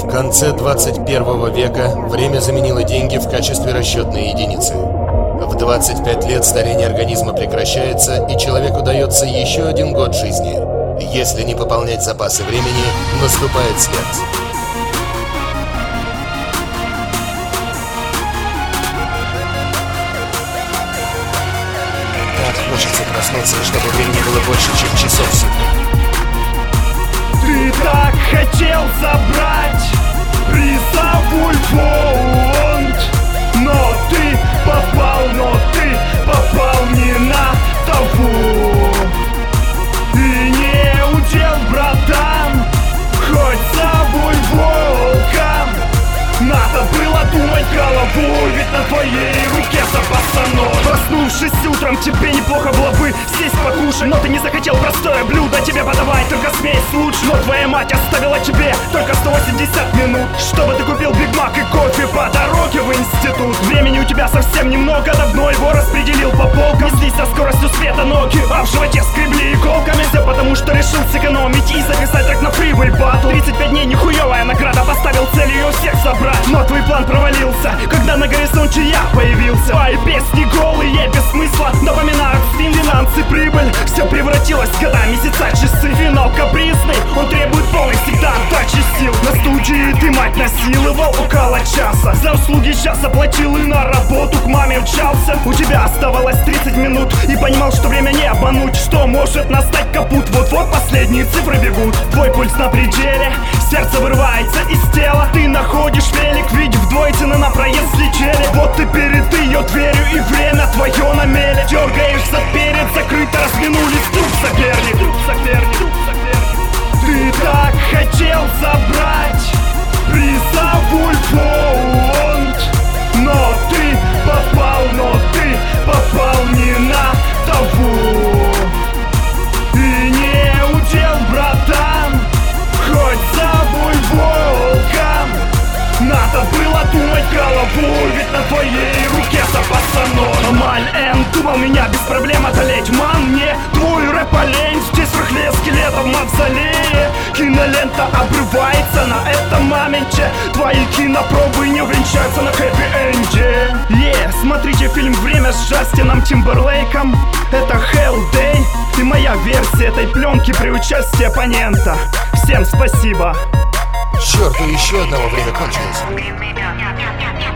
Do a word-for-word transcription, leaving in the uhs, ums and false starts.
В конце двадцать первого века время заменило деньги в качестве расчетной единицы. В двадцать пять лет старение организма прекращается, и человеку дается еще один год жизни. Если не пополнять запасы времени, наступает смерть. Так хочется проснуться, чтобы времени было больше, чем часов в сутки. Ты так хотел забрать призовой фонд, но ты попал, но ты попал не на того. И не удел, братан, хоть собой волком. Надо было думать головой, ведь на твоей руке запасано. Проснувшись утром, тебе неплохо было бы сесть покушать, но ты не захотел простое блюдо тебе подавать, только смесь лучше. Но твоя мать оставила тебе только сто восемьдесят минут, чтобы ты купил Биг Мак и кофе по дороге в институт. Времени у тебя совсем немного, давно его распределил по полкам. Неслись со скоростью света ноги, а в животе скребли иголками. Все потому, что решил сэкономить и записать трек на прибыль батл. тридцать пять дней нехуевая награда, поставил цель ее всех собрать. Но твой план провалился, когда на горизонте я появился. Твои песни голые, без смысла, напоминают спин, финансы, прибыль. Все превратилось в года, месяца, часы. Финал капризный, он требует полной всегда отдачи сил. На студии ты, мать, насиловал около часа. За услуги сейчас заплатил и на работу к маме мчался. У тебя оставалось тридцать минут, и понимал, что время не обмануть, что может настать капут. Вот-вот последние цифры бегут. Твой пульс на пределе, сердце вырывается из тела. Ты находишь велик, ведь вдвое цены на проезд слетели. Вот ты перед ее дверью, и время твое на меле. Дергаешься перед закрыто, разминулись друг соперник, друг соперник, друг соперник. Ты так хотел забрать призовой фонд, но ты попал, но ты попал не на того. И не удел, братан, хоть собой волком. Надо было думать головой, ведь на твоей руке запасано. Амаль Н думал меня без проблем одолеть. Ман, мне твой рэп олень, здесь в рыхле скелетов в мавзолее. Кинолента обрывается на этом моменте. Твои кинопробы не увенчаются на хэппи-энде. Yeah, смотрите фильм «Время» с Джастином Тимберлейком. Это Hell Day и моя версия этой пленки при участии оппонента. Всем спасибо. К черту, еще одного время кончилось.